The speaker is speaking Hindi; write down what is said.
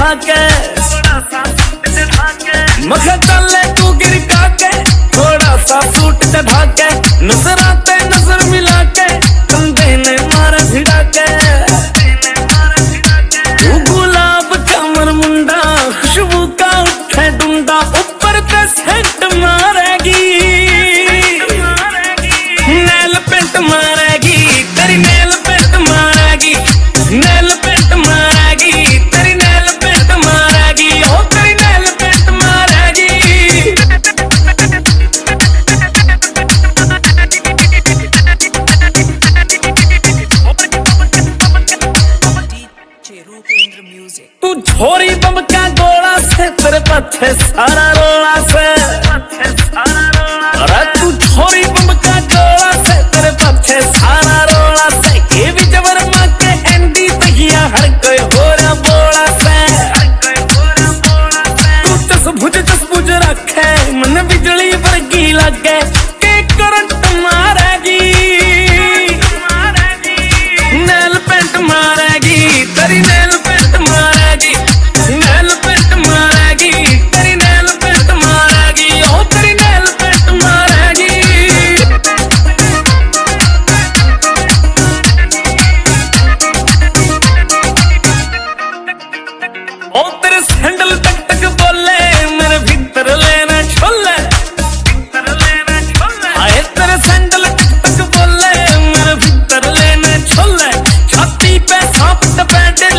धाके मखा चले तू गिर काके थोड़ा सा सूट चढ़ा के नजराते नजर मिला के कंधे ने मारा भिड़ा के तू गुलाब का मन मुंडा खुशबू का उठे डुंडा ऊपर का सेंट मारेगी नेल पेंट मारेगी तेरी नेल पेंट मारेगी नेल पेंट मारेगी तेरी नेल पेंट मारेगी हो तेरी नेल पेंट मारेगी तू छोरी बम का गोला से तेरे पत्थे सारा रोला से अरे तू छोरी बम का गोला से तेरे पत्थे सारा रोला से ये भी जबर माँ के एंडी तहिया हर कोई हो रहा बोला से तू चस बुझ रखे मन बिजली वर्गी लगे के करंट मारेगी नेल पेंट मारेगी तेरी नेल पेंट मारेगी नेल पेंट मारेगी तेरी नेल पेंट मारेगी ओ तेरी नेल पेंट मारेगी ओ तेरे सैंडल टक टक बोले मेरे भीतर लेना छोले आए तेरे सैंडल टक टक बोले मेरे भीतर लेना छोले छाती पे सांप टपैटे